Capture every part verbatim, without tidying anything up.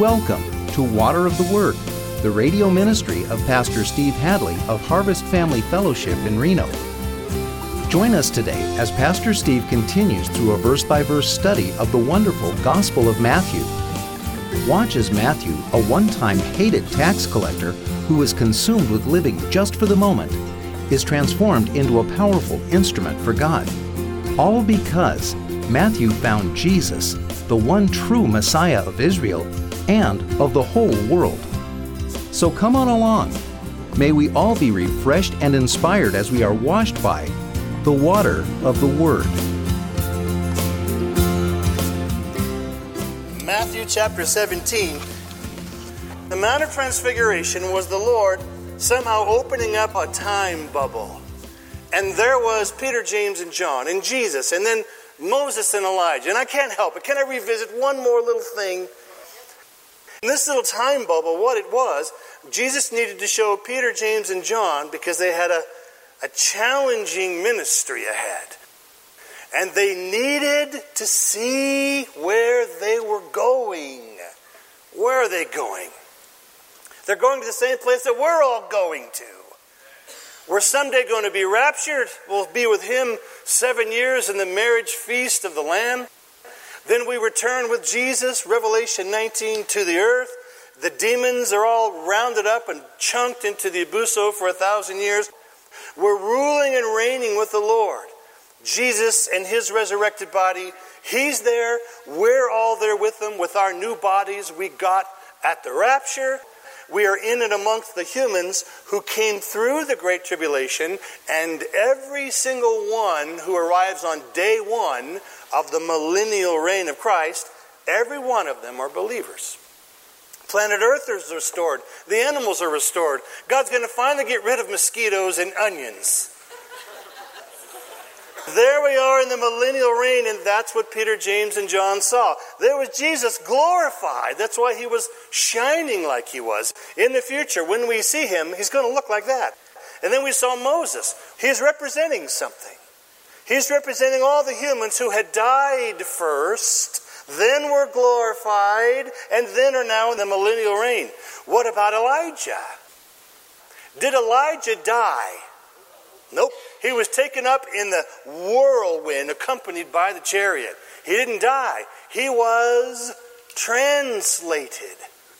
Welcome to Water of the Word, the radio ministry of Pastor Steve Hadley of Harvest Family Fellowship in Reno. Join us today as Pastor Steve continues through a verse-by-verse study of the wonderful Gospel of Matthew. Watch as Matthew, a one-time hated tax collector who was consumed with living just for the moment, is transformed into a powerful instrument for God. All because Matthew found Jesus, the one true Messiah of Israel and of the whole world. So come on along. May we all be refreshed and inspired as we are washed by the water of the Word. Matthew chapter seventeen. The Mount of Transfiguration was the Lord somehow opening up a time bubble. And there was Peter, James, and John, and Jesus, and then Moses and Elijah. And I can't help it. Can I revisit one more little thing? In this little time bubble, what it was, Jesus needed to show Peter, James, and John because they had a, a challenging ministry ahead. And they needed to see where they were going. Where are they going? They're going to the same place that we're all going to. We're someday going to be raptured. We'll be with Him seven years in the marriage feast of the Lamb. Then we return with Jesus, Revelation nineteen, to the earth. The demons are all rounded up and chunked into the abuso for a thousand years. We're ruling and reigning with the Lord. Jesus and His resurrected body, He's there. We're all there with Him with our new bodies we got at the rapture. We are in and amongst the humans who came through the Great Tribulation, and every single one who arrives on day one of the millennial reign of Christ, every one of them are believers. Planet Earth is restored. The animals are restored. God's going to finally get rid of mosquitoes and onions. There we are in the millennial reign, and that's what Peter, James, and John saw. There was Jesus glorified. That's why He was shining like He was. In the future, when we see Him, He's going to look like that. And then we saw Moses. He's representing something. He's representing all the humans who had died first, then were glorified, and then are now in the millennial reign. What about Elijah? Did Elijah die? Nope. He was taken up in the whirlwind, accompanied by the chariot. He didn't die. He was translated.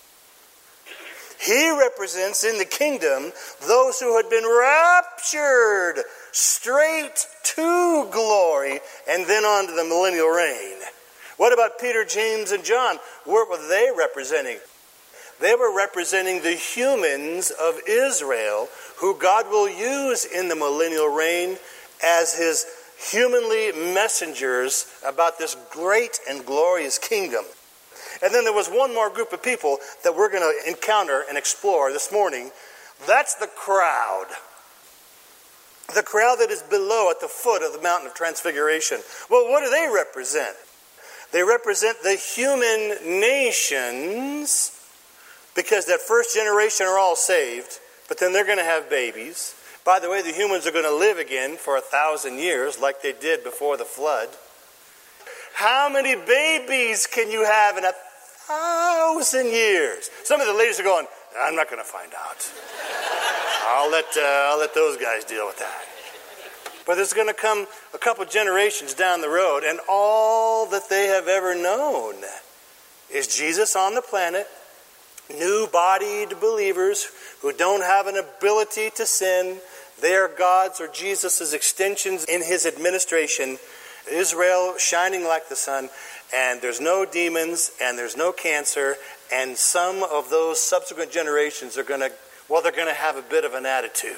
He represents in the kingdom those who had been raptured straight to glory and then on to the millennial reign. What about Peter, James, and John? What were they representing? They were representing the humans of Israel who God will use in the millennial reign as His humanly messengers about this great and glorious kingdom. And then there was one more group of people that we're going to encounter and explore this morning. That's the crowd. The crowd that is below at the foot of the Mountain of Transfiguration. Well, what do they represent? They represent the human nations, because that first generation are all saved, but then they're going to have babies. By the way, the humans are going to live again for a thousand years like they did before the flood. How many babies can you have in a thousand years? Some of the ladies are going, I'm not going to find out. I'll let, uh, I'll let those guys deal with that. But there's going to come a couple generations down the road, and all that they have ever known is Jesus on the planet, new-bodied believers who don't have an ability to sin. They are God's or Jesus' extensions in His administration. Israel shining like the sun, and there's no demons, and there's no cancer, and some of those subsequent generations are going to, well, they're going to have a bit of an attitude.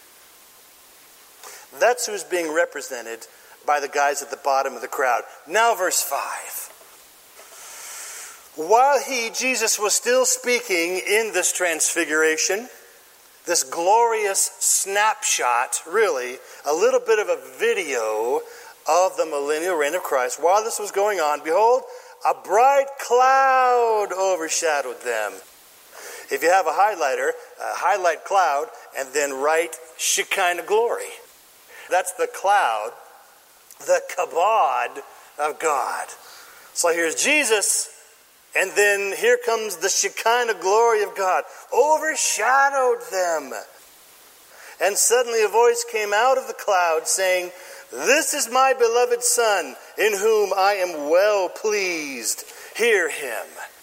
That's who's being represented by the guys at the bottom of the crowd. Now verse five. While he, Jesus, was still speaking in this transfiguration, this glorious snapshot, really, a little bit of a video of the millennial reign of Christ, while this was going on, behold, a bright cloud overshadowed them. If you have a highlighter, uh, highlight cloud, and then write Shekinah glory. That's the cloud, the kabod of God. So here's Jesus And then here comes the Shekinah glory of God, overshadowed them. And suddenly a voice came out of the cloud saying, "This is my beloved Son, in whom I am well pleased. Hear him."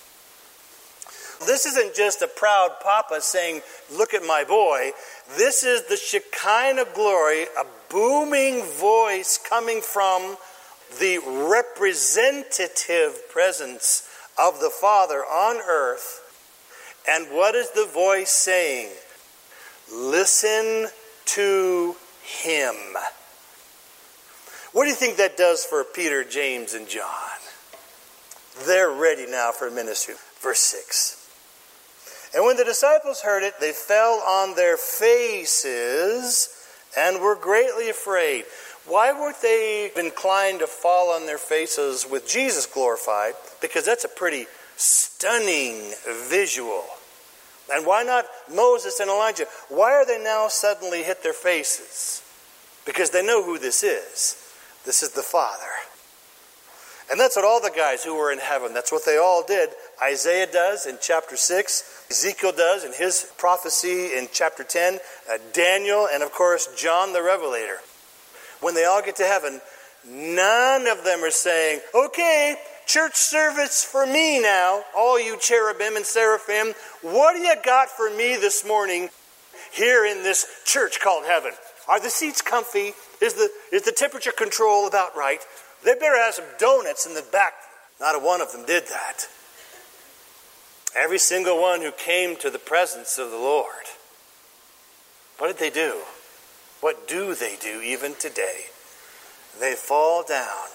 This isn't just a proud papa saying, "Look at my boy." This is the Shekinah glory, a booming voice coming from the representative presence of the Father on earth. And what is the voice saying? Listen to him. What do you think that does for Peter, James, and John? They're ready now for ministry. Verse six. And when the disciples heard it, they fell on their faces and were greatly afraid. Why weren't they inclined to fall on their faces with Jesus glorified? Because that's a pretty stunning visual. And why not Moses and Elijah? Why are they now suddenly hit their faces? Because they know who this is. This is the Father. And that's what all the guys who were in heaven, that's what they all did. Isaiah does in chapter six. Ezekiel does in his prophecy in chapter ten. Uh, Daniel, and of course John the Revelator. When they all get to heaven, none of them are saying, "Okay, church service for me now, all you cherubim and seraphim. What do you got for me this morning here in this church called heaven? Are the seats comfy? Is the, is the temperature control about right? They better have some donuts in the back." Not a one of them did that. Every single one who came to the presence of the Lord, what did they do? What do they do even today? They fall down.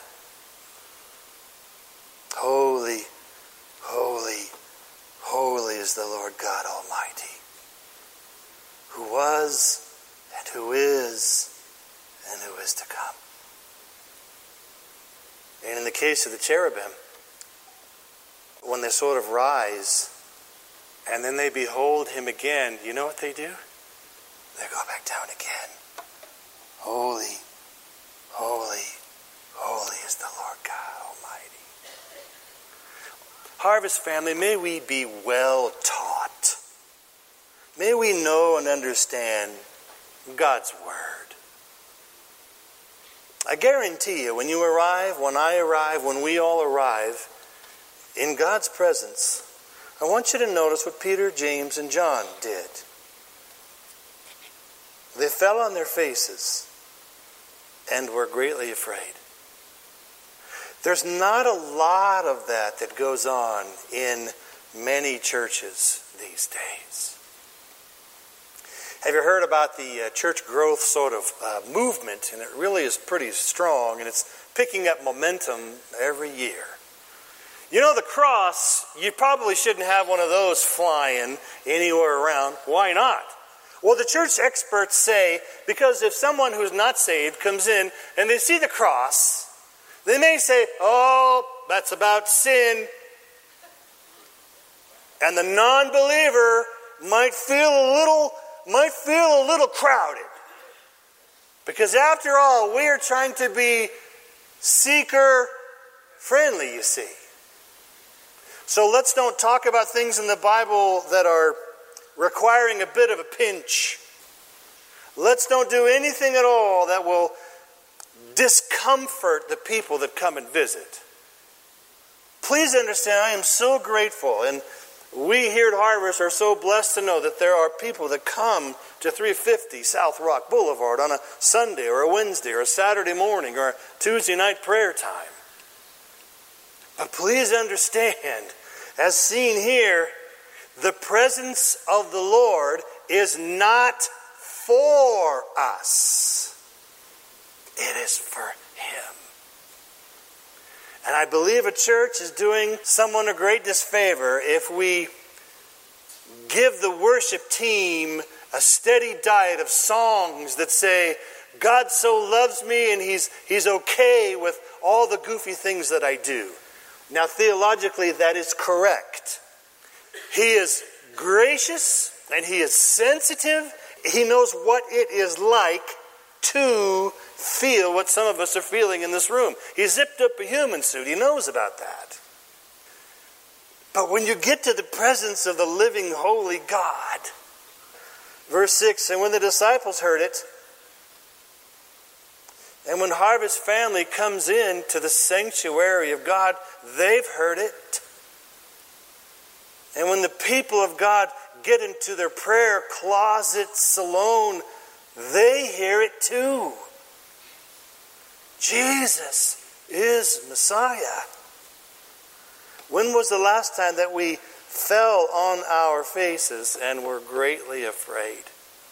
Holy, holy, holy is the Lord God Almighty, who was and who is and who is to come. And in the case of the cherubim, when they sort of rise and then they behold him again, you know what they do? They go back down again. Holy, holy, holy is the Lord God Almighty. Harvest family, may we be well taught. May we know and understand God's Word. I guarantee you, when you arrive, when I arrive, when we all arrive in God's presence, I want you to notice what Peter, James, and John did. They fell on their faces and were greatly afraid. There's not a lot of that that goes on in many churches these days. Have you heard about the uh, church growth sort of uh, movement? And it really is pretty strong, and it's picking up momentum every year. You know, the cross, you probably shouldn't have one of those flying anywhere around. Why not? Well, the church experts say, because if someone who's not saved comes in and they see the cross, they may say, "Oh, that's about sin." And the non-believer might feel a little, might feel a little crowded. Because after all, we are trying to be seeker-friendly, you see. So let's don't talk about things in the Bible that are requiring a bit of a pinch. Let's don't do anything at all that will discomfort the people that come and visit. Please understand, I am so grateful, and we here at Harvest are so blessed to know that there are people that come to three fifty South Rock Boulevard on a Sunday or a Wednesday or a Saturday morning or a Tuesday night prayer time. But please understand, as seen here, the presence of the Lord is not for us. It is for Him. And I believe a church is doing someone a great disfavor if we give the worship team a steady diet of songs that say, "God so loves me and he's, he's okay with all the goofy things that I do." Now, theologically, that is correct. He is gracious and He is sensitive. He knows what it is like to feel what some of us are feeling in this room. He zipped up a human suit. He knows about that. But when you get to the presence of the living, holy God, verse six, and when the disciples heard it, and when Harvest Family comes in to the sanctuary of God, they've heard it. And when the people of God get into their prayer closets alone, they hear it too. Jesus is Messiah. When was the last time that we fell on our faces and were greatly afraid?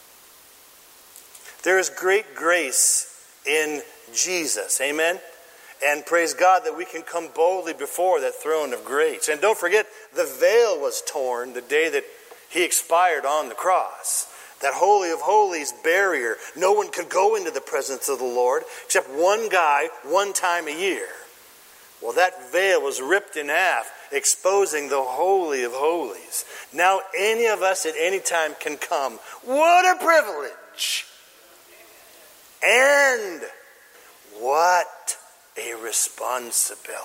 There is great grace in Jesus. Amen? And praise God that we can come boldly before that throne of grace. And don't forget, the veil was torn the day that he expired on the cross. That Holy of Holies barrier. No one could go into the presence of the Lord except one guy one time a year. Well, that veil was ripped in half, exposing the Holy of Holies. Now any of us at any time can come. What a privilege! And what a responsibility.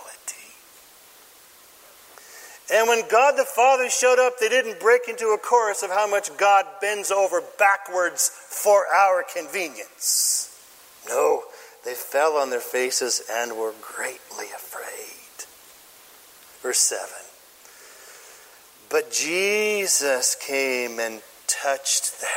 And when God the Father showed up, they didn't break into a chorus of how much God bends over backwards for our convenience. No, they fell on their faces and were greatly afraid. Verse seven. But Jesus came and touched them.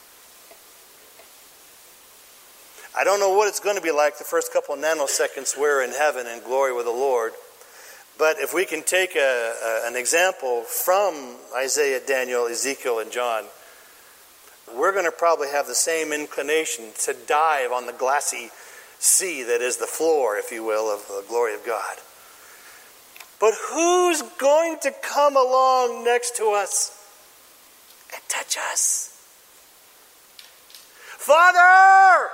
I don't know what it's going to be like the first couple of nanoseconds we're in heaven in glory with the Lord. But if we can take a, a, an example from Isaiah, Daniel, Ezekiel, and John, we're going to probably have the same inclination to dive on the glassy sea that is the floor, if you will, of the glory of God. But who's going to come along next to us and touch us? Father!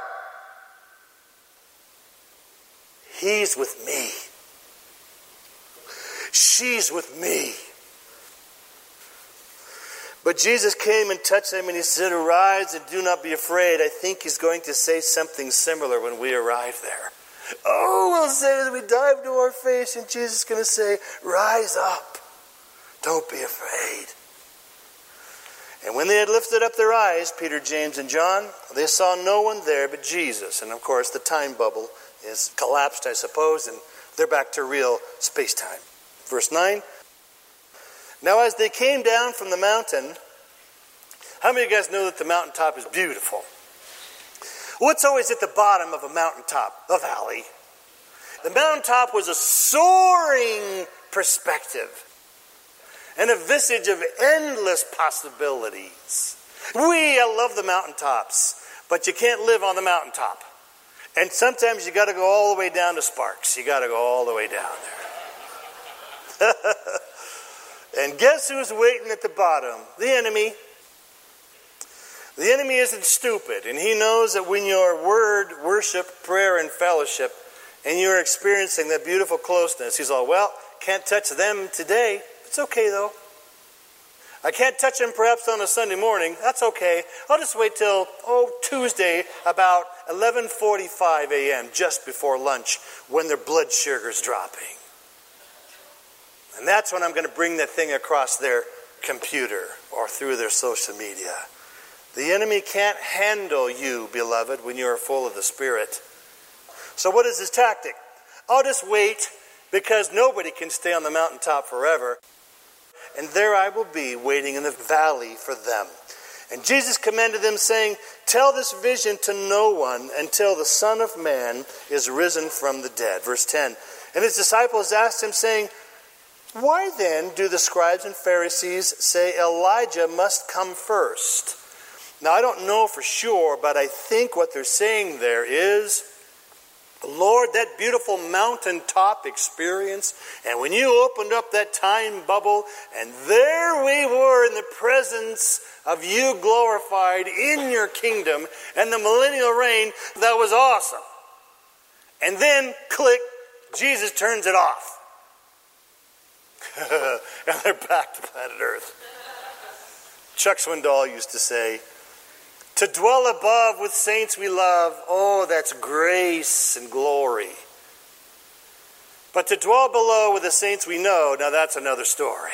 He's with me. She's with me. But Jesus came and touched them and he said, arise and do not be afraid. I think he's going to say something similar when we arrive there. Oh, we'll say that we dive to our face and Jesus is going to say, rise up. Don't be afraid. And when they had lifted up their eyes, Peter, James, and John, they saw no one there but Jesus. And of course, the time bubble is collapsed, I suppose, and they're back to real space-time. Verse nine. Now as they came down from the mountain, how many of you guys know that the mountaintop is beautiful? What's always at the bottom of a mountaintop? A valley. The mountaintop was a soaring perspective and a visage of endless possibilities. We I love the mountaintops, but you can't live on the mountaintop. And sometimes you got to go all the way down to Sparks. You got to go all the way down there. And guess who's waiting at the bottom? The enemy. The enemy isn't stupid, and he knows that when your word, worship, prayer, and fellowship, and you're experiencing that beautiful closeness, he's all, well, can't touch them today. It's okay, though. I can't touch them perhaps on a Sunday morning. That's okay. I'll just wait till, oh, Tuesday about eleven forty-five a.m., just before lunch, when their blood sugar's dropping. And that's when I'm going to bring that thing across their computer or through their social media. The enemy can't handle you, beloved, when you are full of the Spirit. So what is his tactic? I'll just wait because nobody can stay on the mountaintop forever. And there I will be waiting in the valley for them. And Jesus commanded them, saying, tell this vision to no one until the Son of Man is risen from the dead. Verse ten. And his disciples asked him, saying, why then do the scribes and Pharisees say Elijah must come first? Now I don't know for sure, but I think what they're saying there is, Lord, that beautiful mountaintop experience, and when you opened up that time bubble, and there we were in the presence of you glorified in your kingdom, and the millennial reign, that was awesome. And then, click, Jesus turns it off. And they're back to planet Earth. Chuck Swindoll used to say, to dwell above with saints we love, oh, that's grace and glory. But to dwell below with the saints we know, now that's another story.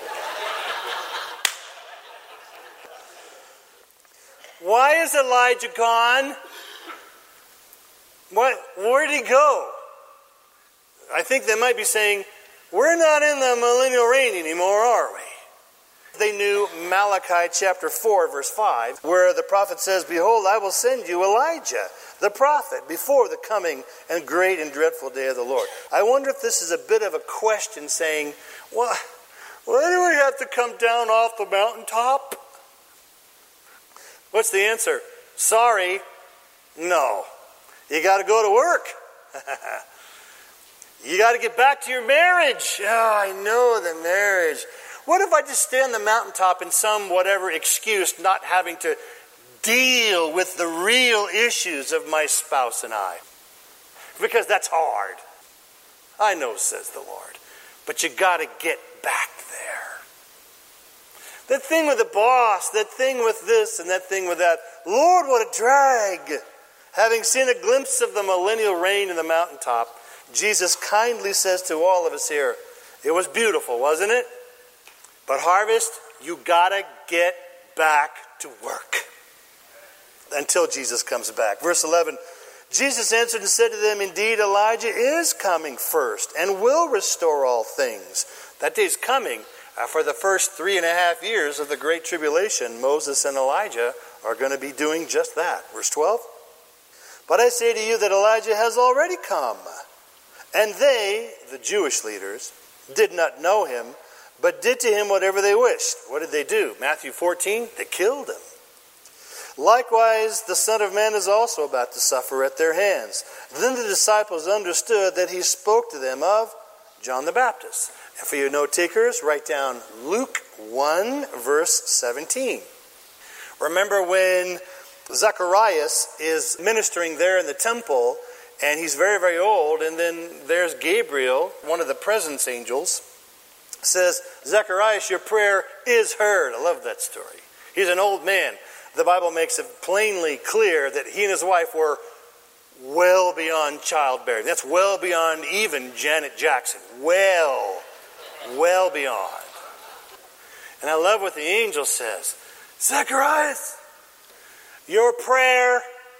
Why is Elijah gone? What? Where'd he go? I think they might be saying, we're not in the millennial reign anymore, are we? They knew Malachi chapter four, verse five, where the prophet says, behold, I will send you Elijah, the prophet, before the coming and great and dreadful day of the Lord. I wonder if this is a bit of a question saying, well, why do we have to come down off the mountaintop? What's the answer? Sorry, no. You got to go to work. You got to get back to your marriage. Oh, I know the marriage. What if I just stay on the mountaintop in some whatever excuse, not having to deal with the real issues of my spouse and I? Because that's hard. I know, says the Lord. But you got to get back there. That thing with the boss, that thing with this and that thing with that. Lord, what a drag. Having seen a glimpse of the millennial reign in the mountaintop, Jesus kindly says to all of us here, it was beautiful, wasn't it? But harvest, you gotta get back to work until Jesus comes back. Verse eleven, Jesus answered and said to them, indeed, Elijah is coming first and will restore all things. That day's coming. Uh, for the first three and a half years of the Great Tribulation, Moses and Elijah are going to be doing just that. Verse twelve, but I say to you that Elijah has already come, and they, the Jewish leaders, did not know him, but did to him whatever they wished. What did they do? Matthew fourteen, they killed him. Likewise, the Son of Man is also about to suffer at their hands. Then the disciples understood that he spoke to them of John the Baptist. And for you note takers, write down Luke one, verse seventeen. Remember when Zacharias is ministering there in the temple, and he's very, very old, and then there's Gabriel, one of the presence angels, says, Zacharias, your prayer is heard. I love that story. He's an old man. The Bible makes it plainly clear that he and his wife were well beyond childbearing. That's well beyond even Janet Jackson. Well, well beyond. And I love what the angel says. Zacharias, your prayer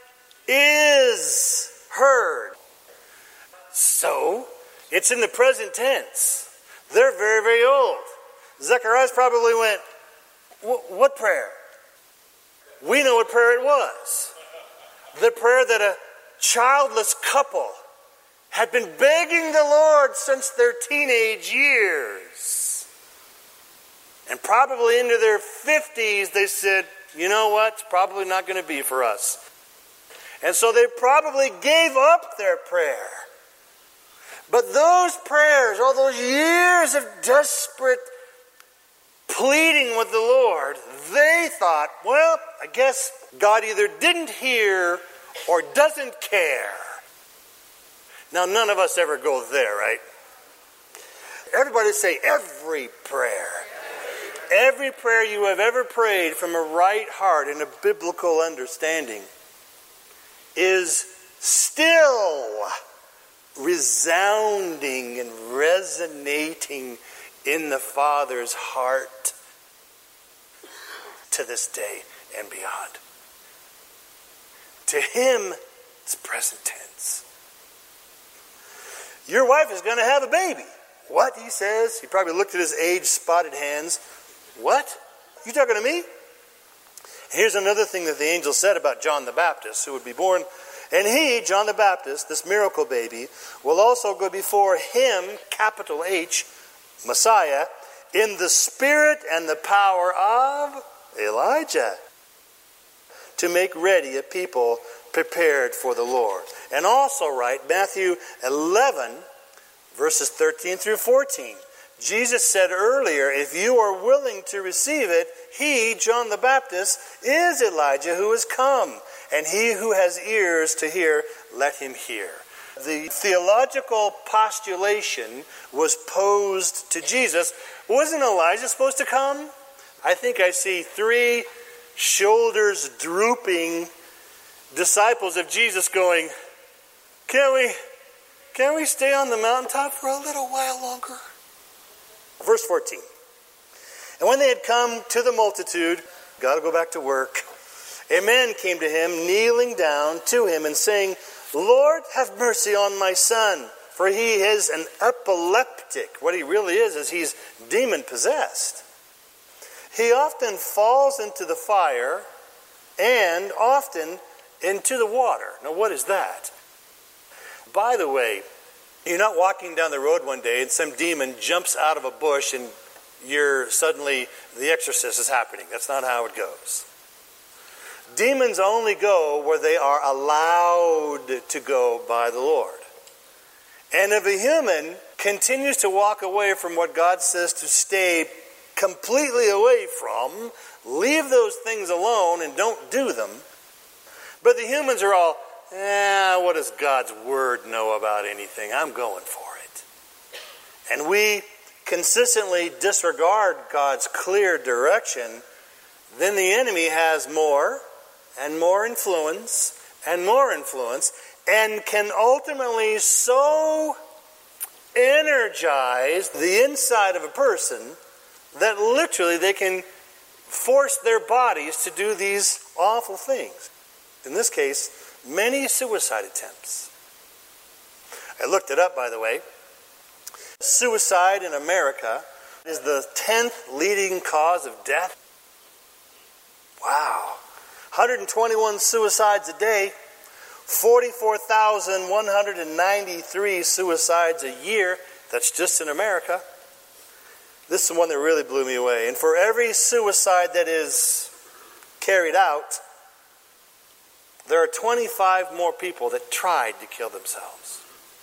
is heard. So, it's in the present tense. They're very, very old. Zacharias probably went, what prayer? We know what prayer it was. The prayer that a childless couple had been begging the Lord since their teenage years. And probably into their fifties, they said, you know what? It's probably not going to be for us. And so they probably gave up their prayer. But those prayers, all those years of desperate pleading with the Lord, they thought, well, I guess God either didn't hear or doesn't care. Now, none of us ever go there, right? Everybody say every prayer. Every prayer you have ever prayed from a right heart and a biblical understanding is still resounding and resonating in the Father's heart to this day and beyond. To him, it's present tense. Your wife is going to have a baby. What? He says. He probably looked at his age-spotted hands. What? You talking to me? Here's another thing that the angel said about John the Baptist, who would be born. And he, John the Baptist, this miracle baby, will also go before him, capital H, Messiah, in the spirit and the power of Elijah, to make ready a people prepared for the Lord. And also write Matthew eleven, verses thirteen through fourteen. Jesus said earlier, if you are willing to receive it, he, John the Baptist, is Elijah who is come. And he who has ears to hear, let him hear. The theological postulation was posed to Jesus. Wasn't Elijah supposed to come? I think I see three shoulders drooping disciples of Jesus going, Can we, Can we stay on the mountaintop for a little while longer? Verse fourteen. And when they had come to the multitude, got to go back to work, a man came to him, kneeling down to him and saying, Lord, have mercy on my son, for he is an epileptic. What he really is, is he's demon-possessed. He often falls into the fire and often into the water. Now, what is that? By the way, you're not walking down the road one day and some demon jumps out of a bush and you're suddenly, the exorcist is happening. That's not how it goes. Demons only go where they are allowed to go by the Lord. And if a human continues to walk away from what God says to stay completely away from, leave those things alone and don't do them, but the humans are all, eh, what does God's word know about anything? I'm going for it. And we consistently disregard God's clear direction, then the enemy has more and more influence and more influence and can ultimately so energize the inside of a person that literally they can force their bodies to do these awful things. In this case, many suicide attempts. I looked it up, by the way. Suicide in America is the tenth leading cause of death. Wow. one hundred twenty-one suicides a day, forty-four thousand one hundred ninety-three suicides a year. That's just in America. This is the one that really blew me away. And for every suicide that is carried out, there are twenty-five more people that tried to kill themselves.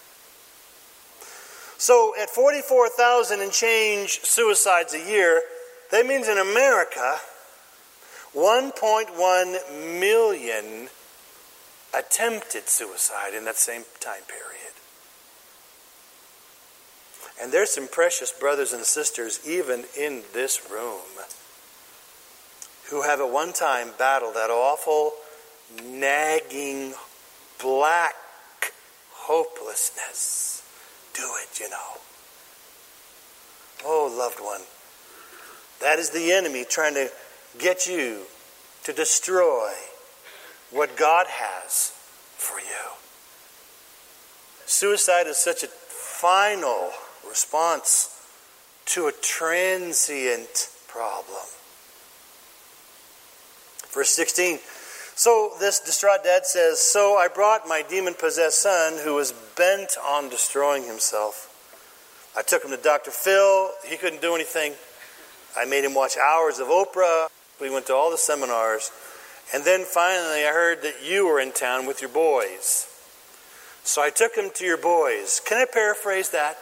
So at forty-four thousand and change suicides a year, that means in America, one point one million attempted suicide in that same time period. And there's some precious brothers and sisters even in this room who have at one time battled that awful, nagging, black hopelessness. Do it, you know. Oh, loved one. That is the enemy trying to get you to destroy what God has for you. Suicide is such a final response to a transient problem. Verse sixteen. So this distraught dad says, So I brought my demon-possessed son who was bent on destroying himself. I took him to Doctor Phil. He couldn't do anything. I made him watch hours of Oprah. We went to all the seminars. And then finally I heard that you were in town with your boys. So I took him to your boys. Can I paraphrase that?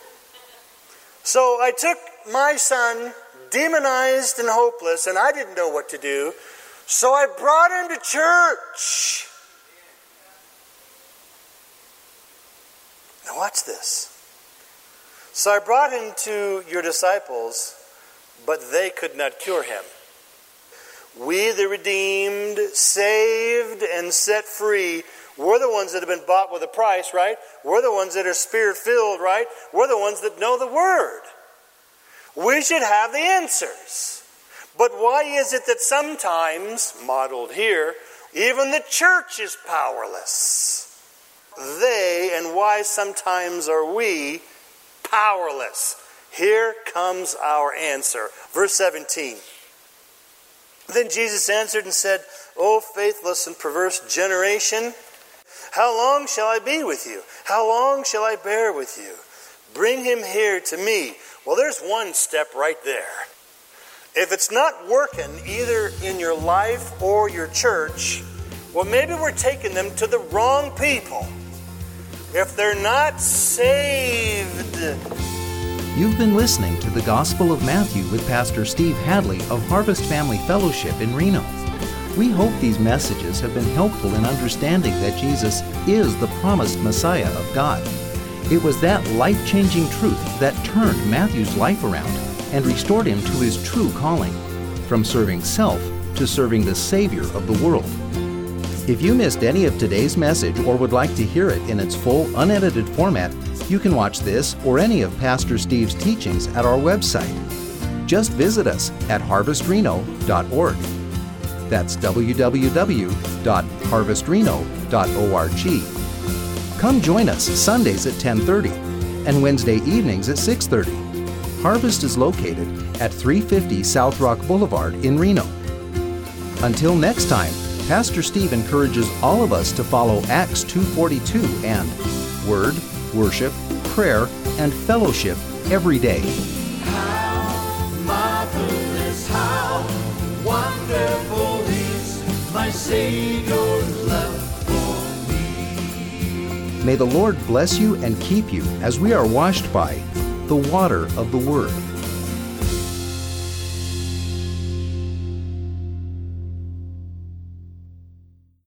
So I took my son, demonized and hopeless, and I didn't know what to do. So I brought him to church. Now watch this. So I brought him to your disciples, but they could not cure him. We, the redeemed, saved, and set free, we're the ones that have been bought with a price, right? We're the ones that are spirit-filled, right? We're the ones that know the Word. We should have the answers. But why is it that sometimes, modeled here, even the church is powerless? They, and why sometimes are we powerless? Here comes our answer. Verse seventeen. Then Jesus answered and said, O faithless and perverse generation, how long shall I be with you? How long shall I bear with you? Bring him here to me. Well, there's one step right there. If it's not working either in your life or your church, well, maybe we're taking them to the wrong people. If they're not saved. You've been listening to the Gospel of Matthew with Pastor Steve Hadley of Harvest Family Fellowship in Reno. We hope these messages have been helpful in understanding that Jesus is the promised Messiah of God. It was that life-changing truth that turned Matthew's life around and restored him to his true calling, from serving self to serving the Savior of the world. If you missed any of today's message or would like to hear it in its full, unedited format, you can watch this or any of Pastor Steve's teachings at our website. Just visit us at harvest reno dot org. That's w w w dot harvest reno dot org. Come join us Sundays at ten thirty and Wednesday evenings at six thirty. Harvest is located at three fifty South Rock Boulevard in Reno. Until next time, Pastor Steve encourages all of us to follow Acts two forty-two and Word, Worship, Prayer, and Fellowship every day. How marvelous, how wonderful is my Savior's love for me. May the Lord bless you and keep you as we are washed by the water of the Word.